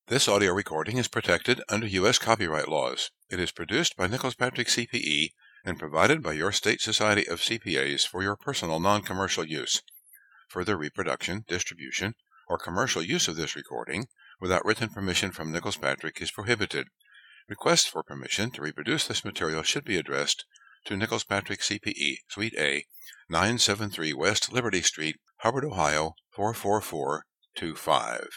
This audio recording is protected under U.S. copyright laws. It is produced by Nicholas Patrick CPE and provided by your state society of CPAs for your personal non-commercial use. Further reproduction, distribution, or commercial use of this recording without written permission from Nicholas Patrick is prohibited. Requests for permission to reproduce this material should be addressed to Nicholas Patrick CPE, Suite A, 973 West Liberty Street, Hubbard, Ohio, 44425.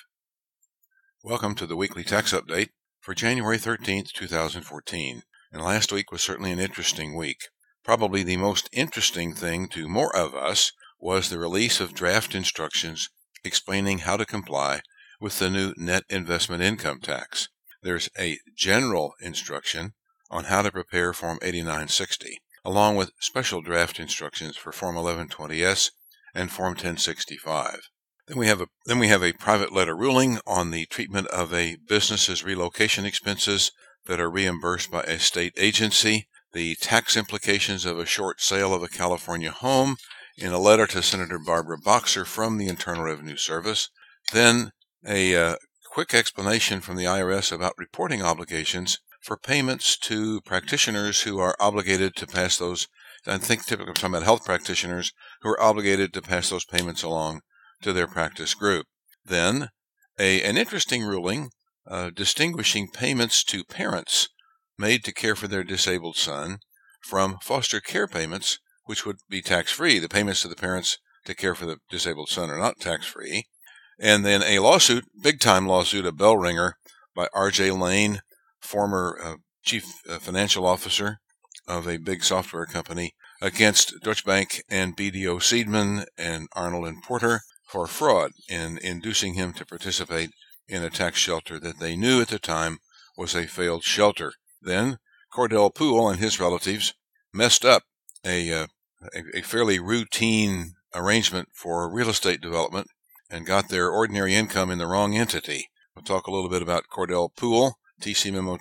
Welcome to the weekly tax update for January 13th, 2014. And last week was certainly an interesting week. Probably the most interesting thing to more of us was the release of draft instructions explaining how to comply with the new net investment income tax. There's a general instruction on how to prepare Form 8960, along with special draft instructions for Form 1120S and Form 1065. Then we have a private letter ruling on the treatment of a business's relocation expenses that are reimbursed by a state agency, the tax implications of a short sale of a California home in a letter to Senator Barbara Boxer from the Internal Revenue Service, then a quick explanation from the IRS about reporting obligations for payments to practitioners who are obligated to pass those. I think typically we're talking about health practitioners who are obligated to pass those payments along to their practice group. Then an interesting ruling distinguishing payments to parents made to care for their disabled son from foster care payments, which would be tax-free. The payments to the parents to care for the disabled son are not tax-free. And then a lawsuit, big-time lawsuit, a bell ringer by R.J. Lane, former chief financial officer of a big software company, against Deutsche Bank and BDO Seidman and Arnold and Porter for fraud in inducing him to participate in a tax shelter that they knew at the time was a failed shelter. Then Cordell Poole and his relatives messed up a fairly routine arrangement for real estate development and got their ordinary income in the wrong entity. We'll talk a little bit about Cordell Poole, TC Memo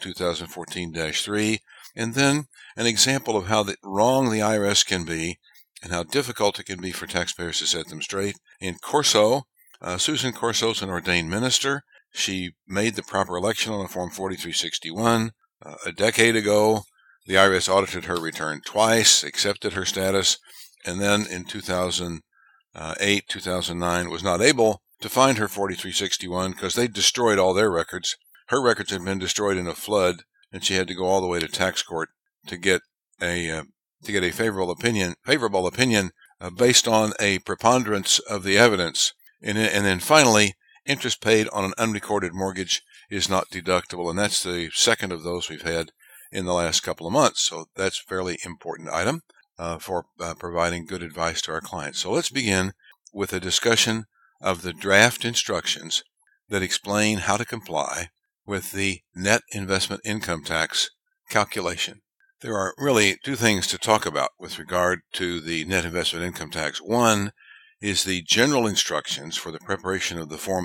2014-3, and then an example of how wrong the IRS can be and how difficult it can be for taxpayers to set them straight. In Corso, Susan Corso is an ordained minister. She made the proper election on a Form 4361. A decade ago, the IRS audited her return twice, accepted her status, and then in 2008, 2009, was not able to find her 4361 because they destroyed all their records. Her records had been destroyed in a flood, and she had to go all the way to tax court to get a favorable opinion based on a preponderance of the evidence. And then finally, interest paid on an unrecorded mortgage is not deductible, and that's the second of those we've had in the last couple of months. So that's a fairly important item for providing good advice to our clients. So let's begin with a discussion of the draft instructions that explain how to comply with the net investment income tax calculation. There are really two things to talk about with regard to the net investment income tax. One is the general instructions for the preparation of the Form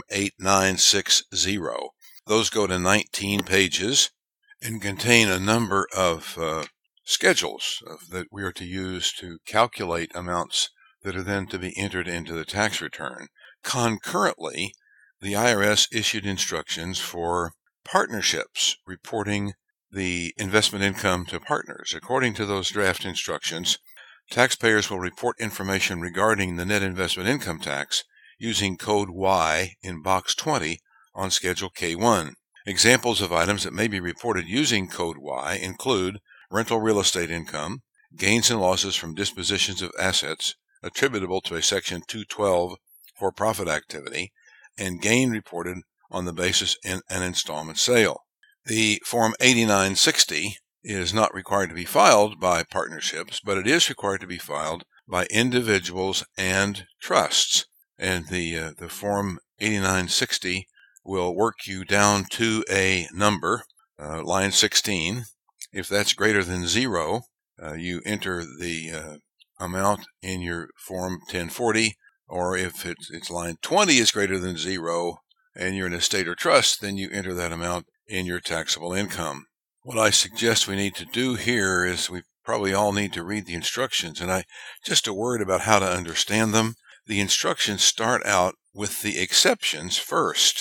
8960. Those go to 19 pages and contain a number of schedules that we are to use to calculate amounts that are then to be entered into the tax return. Concurrently, the IRS issued instructions for partnerships reporting the investment income to partners. According to those draft instructions, taxpayers will report information regarding the net investment income tax using code Y in box 20 on Schedule K1. Examples of items that may be reported using code Y include rental real estate income, gains and losses from dispositions of assets attributable to a Section 212 for-profit activity, and gain reported on the basis in an installment sale. The Form 8960 is not required to be filed by partnerships, but it is required to be filed by individuals and trusts. And the Form 8960 will work you down to a number, line 16. If that's greater than 0, you enter the amount in your Form 1040, or if it's line 20 is greater than 0 and you're an estate or trust, then you enter that amount in your taxable income. What I suggest we need to do here is we probably all need to read the instructions, and just a word about how to understand them. The instructions start out with the exceptions first.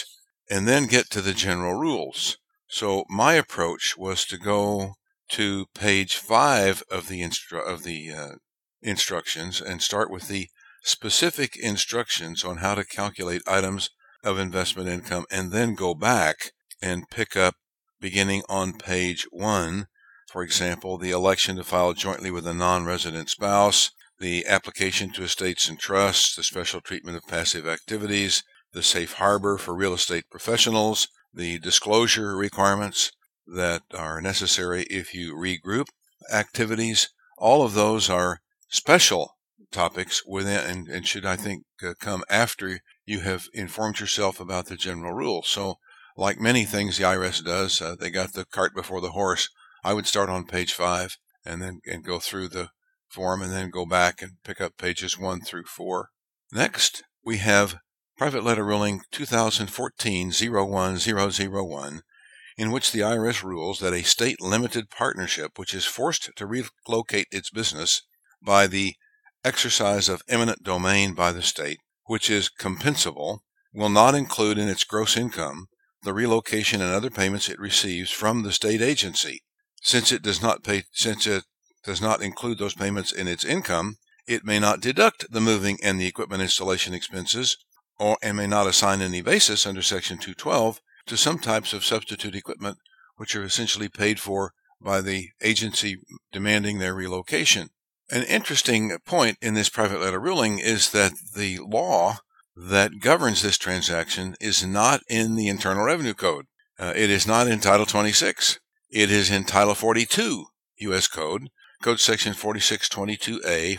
and then get to the general rules. So my approach was to go to page 5 of the instructions and start with the specific instructions on how to calculate items of investment income, and then go back and pick up beginning on page 1, for example, the election to file jointly with a non-resident spouse, the application to estates and trusts, the special treatment of passive activities, the safe harbor for real estate professionals, the disclosure requirements that are necessary if you regroup activities. All of those are special topics within and should, I think, come after you have informed yourself about the general rules. So like many things the IRS does, they got the cart before the horse. I would start on page 5 and go through the form and then go back and pick up pages 1 through 4. Next, we have Private Letter Ruling 2014-01001, in which the IRS rules that a state limited partnership which is forced to relocate its business by the exercise of eminent domain by the state, which is compensable, will not include in its gross income the relocation and other payments it receives from the state agency. Since it does not include those payments in its income, it may not deduct the moving and the equipment installation expenses, and may not assign any basis under Section 212 to some types of substitute equipment which are essentially paid for by the agency demanding their relocation. An interesting point in this private letter ruling is that the law that governs this transaction is not in the Internal Revenue Code. It is not in Title 26. It is in Title 42 U.S. Code Section 4622A,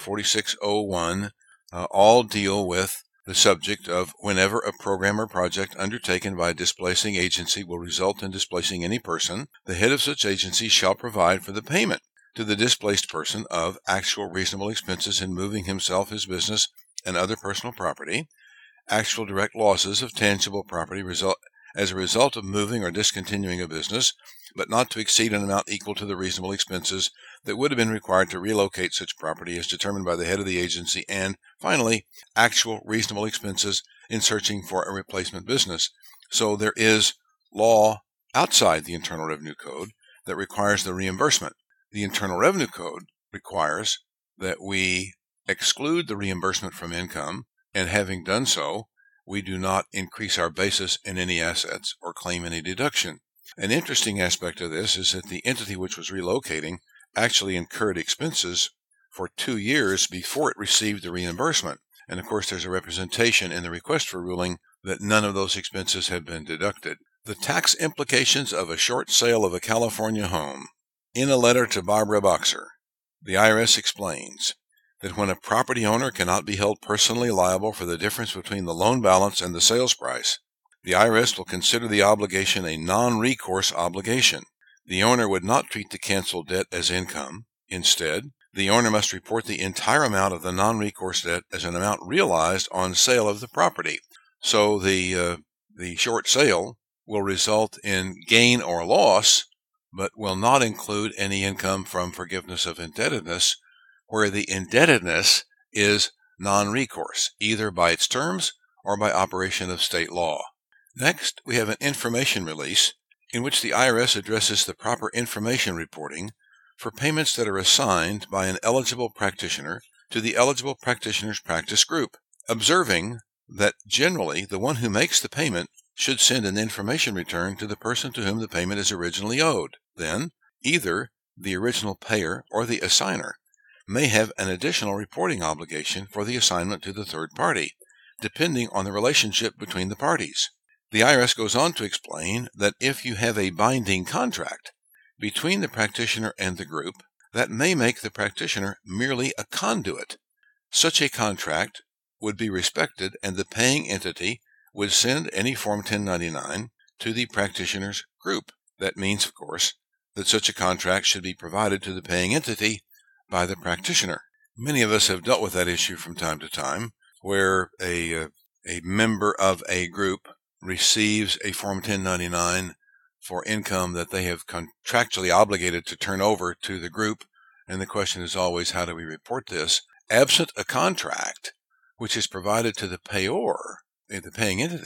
4601, all deal with the subject of whenever a program or project undertaken by a displacing agency will result in displacing any person, the head of such agency shall provide for the payment to the displaced person of actual reasonable expenses in moving himself, his business, and other personal property, actual direct losses of tangible property as a result of moving or discontinuing a business, but not to exceed an amount equal to the reasonable expenses that would have been required to relocate such property as determined by the head of the agency, and, finally, actual reasonable expenses in searching for a replacement business. So there is law outside the Internal Revenue Code that requires the reimbursement. The Internal Revenue Code requires that we exclude the reimbursement from income, and having done so, we do not increase our basis in any assets or claim any deduction. An interesting aspect of this is that the entity which was relocating actually incurred expenses for 2 years before it received the reimbursement. And of course, there's a representation in the request for ruling that none of those expenses have been deducted. The tax implications of a short sale of a California home. In a letter to Barbara Boxer, the IRS explains that when a property owner cannot be held personally liable for the difference between the loan balance and the sales price, the IRS will consider the obligation a non-recourse obligation. The owner would not treat the canceled debt as income. Instead, the owner must report the entire amount of the non-recourse debt as an amount realized on sale of the property. So the short sale will result in gain or loss, but will not include any income from forgiveness of indebtedness, where the indebtedness is non-recourse, either by its terms or by operation of state law. Next, we have an information release in which the IRS addresses the proper information reporting for payments that are assigned by an eligible practitioner to the eligible practitioner's practice group, observing that generally the one who makes the payment should send an information return to the person to whom the payment is originally owed. Then, either the original payer or the assigner may have an additional reporting obligation for the assignment to the third party, depending on the relationship between the parties. The IRS goes on to explain that if you have a binding contract between the practitioner and the group, that may make the practitioner merely a conduit. Such a contract would be respected, and the paying entity would send any Form 1099 to the practitioner's group. That means, of course, that such a contract should be provided to the paying entity by the practitioner. Many of us have dealt with that issue from time to time, where a member of a group receives a Form 1099 for income that they have contractually obligated to turn over to the group, and the question is always, how do we report this? Absent a contract which is provided to the payor, the paying entity,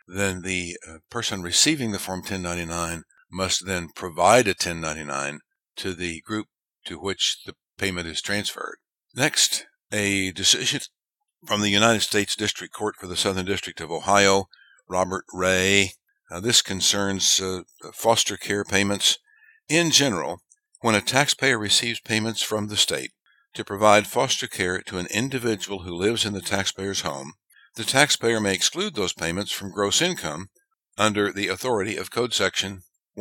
then the person receiving the Form 1099 must then provide a 1099 to the group to which the payment is transferred. Next, a decision from the United States District Court for the Southern District of Ohio, Robert Ray. This concerns foster care payments. In general, when a taxpayer receives payments from the state to provide foster care to an individual who lives in the taxpayer's home, the taxpayer may exclude those payments from gross income under the authority of Code Section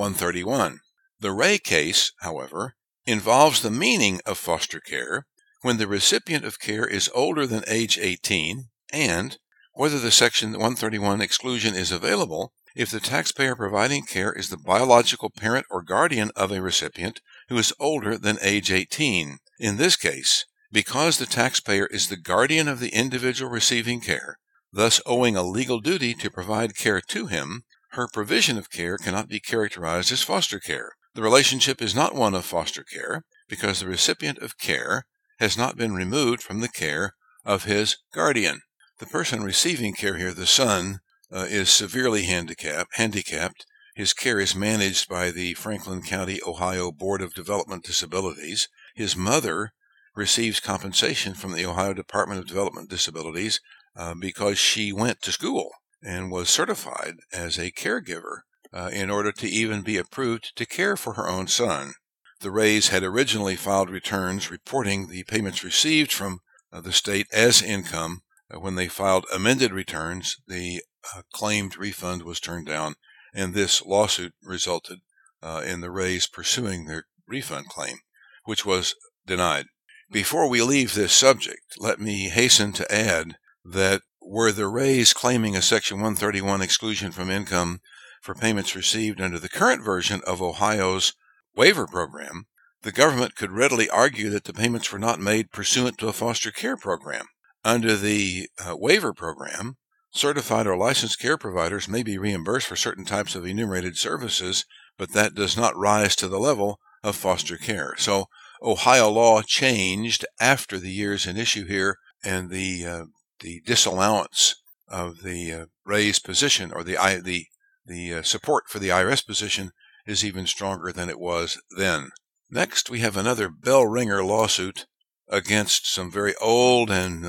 131. The Ray case, however, involves the meaning of foster care when the recipient of care is older than age 18 and whether the Section 131 exclusion is available if the taxpayer providing care is the biological parent or guardian of a recipient who is older than age 18. In this case, because the taxpayer is the guardian of the individual receiving care, thus owing a legal duty to provide care to him, her provision of care cannot be characterized as foster care. The relationship is not one of foster care because the recipient of care has not been removed from the care of his guardian. The person receiving care here, the son, is severely handicapped. His care is managed by the Franklin County, Ohio Board of Development Disabilities. His mother receives compensation from the Ohio Department of Development Disabilities because she went to school and was certified as a caregiver in order to even be approved to care for her own son. The Rays had originally filed returns reporting the payments received from the state as income. When they filed amended returns, the claimed refund was turned down, and this lawsuit resulted in the Rays pursuing their refund claim, which was denied. Before we leave this subject, let me hasten to add that were the Rays claiming a Section 131 exclusion from income for payments received under the current version of Ohio's waiver program, the government could readily argue that the payments were not made pursuant to a foster care program. Under the waiver program, certified or licensed care providers may be reimbursed for certain types of enumerated services, but that does not rise to the level of foster care. So Ohio law changed after the years in issue here, and the disallowance of the Rays position, or the support for the IRS position, is even stronger than it was then. Next, we have another bell ringer lawsuit against some very old and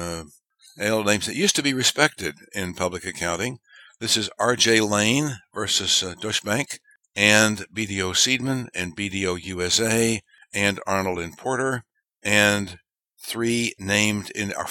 old names that used to be respected in public accounting. This is R.J. Lane versus Deutsche Bank, and BDO Seidman and BDO USA and Arnold and Porter, and four named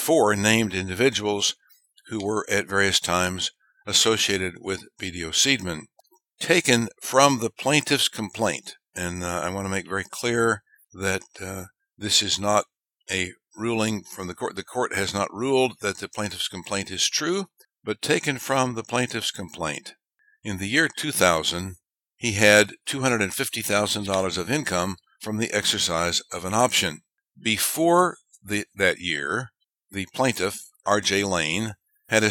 individuals who were at various times associated with BDO Seidman, taken from the plaintiff's complaint. And I want to make very clear that this is not a ruling from the court. The court has not ruled that the plaintiff's complaint is true, but taken from the plaintiff's complaint. In the year 2000, he had $250,000 of income from the exercise of an option. Before that year, the plaintiff, R.J. Lane, had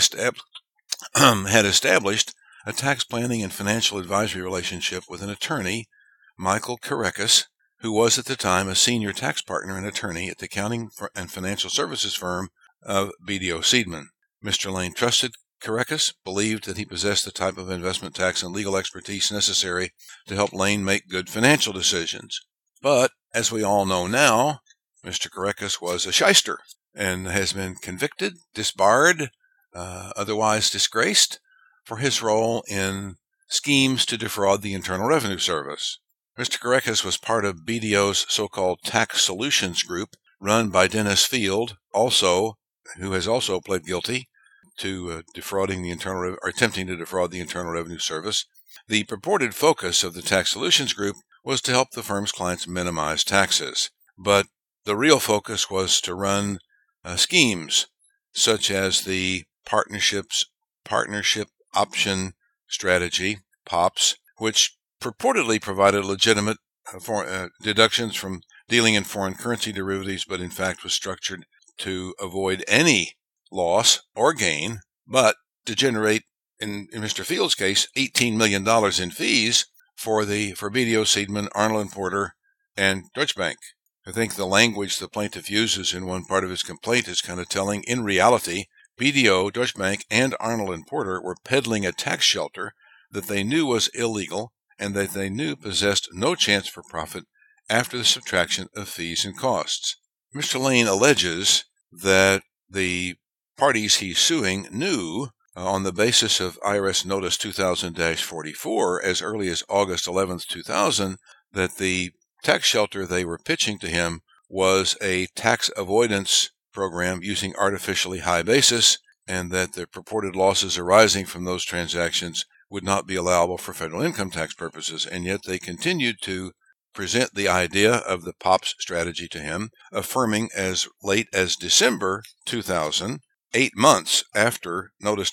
established a tax planning and financial advisory relationship with an attorney, Michael Karekas, who was at the time a senior tax partner and attorney at the accounting and financial services firm of BDO Seidman. Mr. Lane trusted Karekas, believed that he possessed the type of investment tax and legal expertise necessary to help Lane make good financial decisions. But, as we all know now, Mr. Karekas was a shyster and has been convicted, disbarred, otherwise disgraced for his role in schemes to defraud the Internal Revenue Service. Mr. Karekas was part of BDO's so-called Tax Solutions Group, run by Dennis Field, who has also pled guilty to attempting to defraud the Internal Revenue Service. The purported focus of the Tax Solutions Group was to help the firm's clients minimize taxes, but the real focus was to run schemes such as the Partnership Option Strategy, POPS, which purportedly provided legitimate deductions from dealing in foreign currency derivatives, but in fact was structured to avoid any loss or gain, but to generate, in Mr. Field's case, $18 million in fees for BDO Seidman, Arnold & Porter, and Deutsche Bank. I think the language the plaintiff uses in one part of his complaint is kind of telling. In reality, BDO, Deutsche Bank, and Arnold & Porter were peddling a tax shelter that they knew was illegal and that they knew possessed no chance for profit after the subtraction of fees and costs. Mr. Lane alleges that the parties he's suing knew on the basis of IRS Notice 2000-44 as early as August 11, 2000, that the tax shelter they were pitching to him was a tax avoidance program using artificially high basis, and that the purported losses arising from those transactions would not be allowable for federal income tax purposes. And yet they continued to present the idea of the POPs strategy to him, affirming as late as December 2000, 8 months after Notice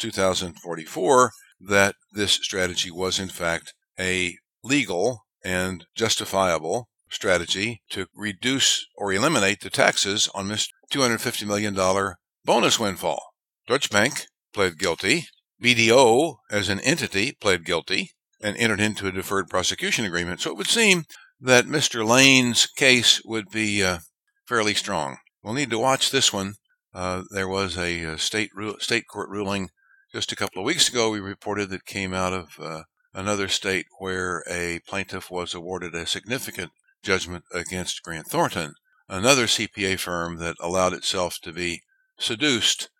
2044, that this strategy was in fact a legal and justifiable strategy to reduce or eliminate the taxes on Mr. $250 million bonus windfall. Deutsche Bank pled guilty. BDO, as an entity, pled guilty and entered into a deferred prosecution agreement. So it would seem that Mr. Lane's case would be fairly strong. We'll need to watch this one. There was a state court ruling just a couple of weeks ago we reported that came out of another state where a plaintiff was awarded a significant judgment against Grant Thornton, another CPA firm that allowed itself to be seduced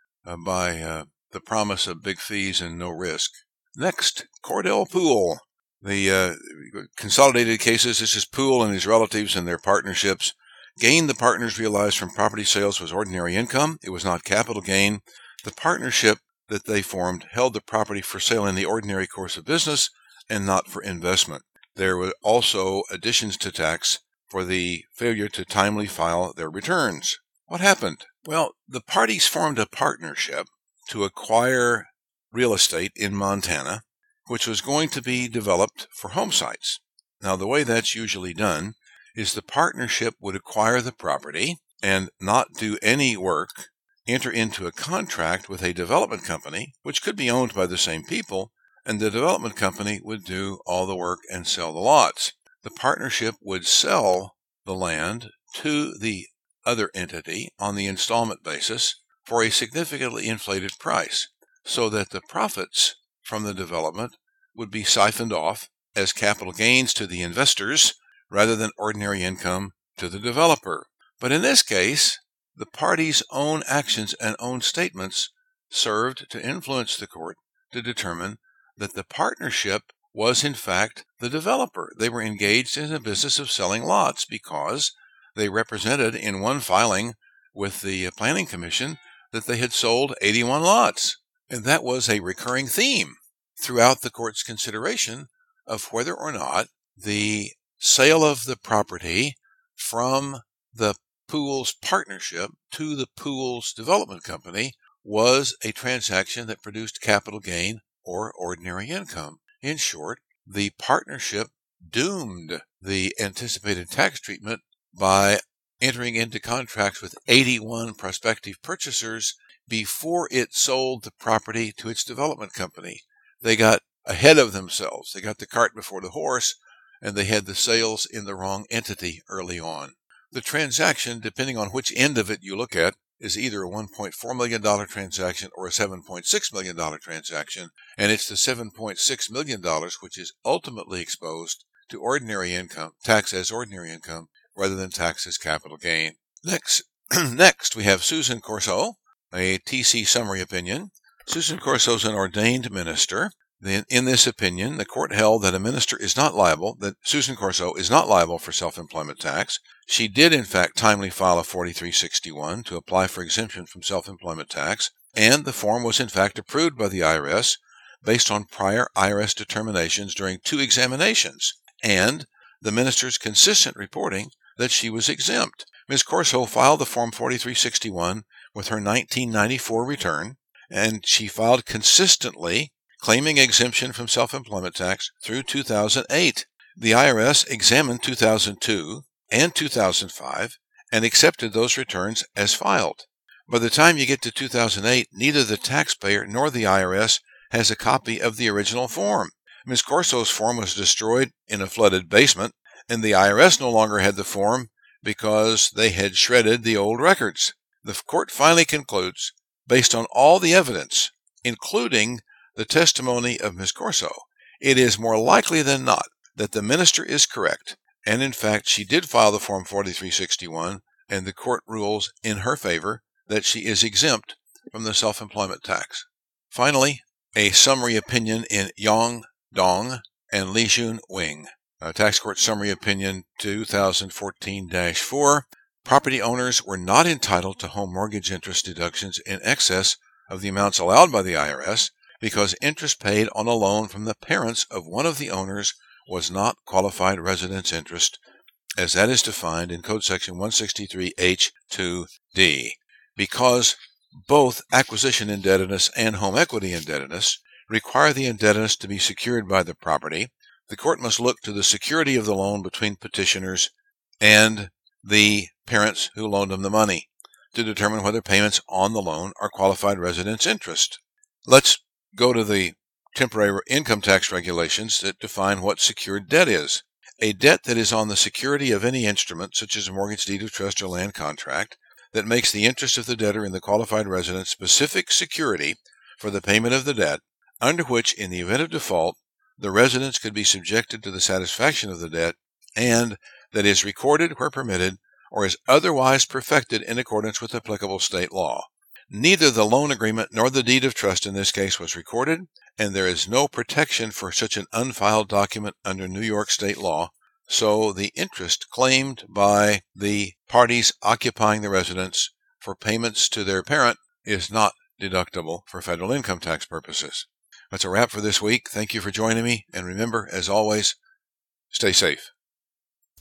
by the promise of big fees and no risk. Next, Cordell Pool. The consolidated cases, this is Pool and his relatives and their partnerships. Gain the partners realized from property sales was ordinary income. It was not capital gain. The partnership that they formed held the property for sale in the ordinary course of business and not for investment. There were also additions to tax for the failure to timely file their returns. What happened? Well, the parties formed a partnership to acquire real estate in Montana, which was going to be developed for home sites. Now, the way that's usually done is the partnership would acquire the property and not do any work, enter into a contract with a development company, which could be owned by the same people, and the development company would do all the work and sell the lots. The partnership would sell the land to the other entity on the installment basis for a significantly inflated price, so that the profits from the development would be siphoned off as capital gains to the investors rather than ordinary income to the developer. But in this case, the parties' own actions and own statements served to influence the court to determine that the partnership was in fact the developer. They were engaged in the business of selling lots because they represented in one filing with the Planning Commission that they had sold 81 lots. And that was a recurring theme throughout the court's consideration of whether or not the sale of the property from the Pool's partnership to the Pool's development company was a transaction that produced capital gain or ordinary income. In short, the partnership doomed the anticipated tax treatment by entering into contracts with 81 prospective purchasers before it sold the property to its development company. They got ahead of themselves. They got the cart before the horse, and they had the sales in the wrong entity early on. The transaction, depending on which end of it you look at, is either a $1.4 million transaction or a $7.6 million transaction, and it's the $7.6 million which is ultimately exposed to ordinary income, tax as ordinary income, rather than tax as capital gain. Next, we have Susan Corso, a TC summary opinion. Susan Corso is an ordained minister. In this opinion, the court held that a minister is not liable, that Susan Corso is not liable for self-employment tax. She did, in fact, timely file a 4361 to apply for exemption from self-employment tax, and the form was, in fact, approved by the IRS based on prior IRS determinations during 2 examinations, and the minister's consistent reporting that she was exempt. Ms. Corso filed the Form 4361 with her 1994 return, and she filed consistently claiming exemption from self-employment tax through 2008. The IRS examined 2002 and 2005 and accepted those returns as filed. By the time you get to 2008, neither the taxpayer nor the IRS has a copy of the original form. Ms. Corso's form was destroyed in a flooded basement, and the IRS no longer had the form because they had shredded the old records. The court finally concludes based on all the evidence, including the testimony of Ms. Corso, it is more likely than not that the minister is correct, and in fact she did file the Form 4361, and the court rules in her favor that she is exempt from the self-employment tax. Finally, a summary opinion in Yong Dong and Li Jun Wing. Tax Court Summary Opinion 2014-4. Property owners were not entitled to home mortgage interest deductions in excess of the amounts allowed by the IRS because interest paid on a loan from the parents of one of the owners was not qualified residence interest, as that is defined in Code Section 163H2D. Because both acquisition indebtedness and home equity indebtedness require the indebtedness to be secured by the property, the court must look to the security of the loan between petitioners and the parents who loaned them the money to determine whether payments on the loan are qualified residence interest. Let's go to the temporary income tax regulations that define what secured debt is. A debt that is on the security of any instrument, such as a mortgage, deed of trust, or land contract, that makes the interest of the debtor in the qualified resident specific security for the payment of the debt, under which, in the event of default, the residents could be subjected to the satisfaction of the debt, and that is recorded where permitted or is otherwise perfected in accordance with applicable state law. Neither the loan agreement nor the deed of trust in this case was recorded, and there is no protection for such an unfiled document under New York state law, so the interest claimed by the parties occupying the residence for payments to their parent is not deductible for federal income tax purposes. That's a wrap for this week. Thank you for joining me, and remember, as always, stay safe.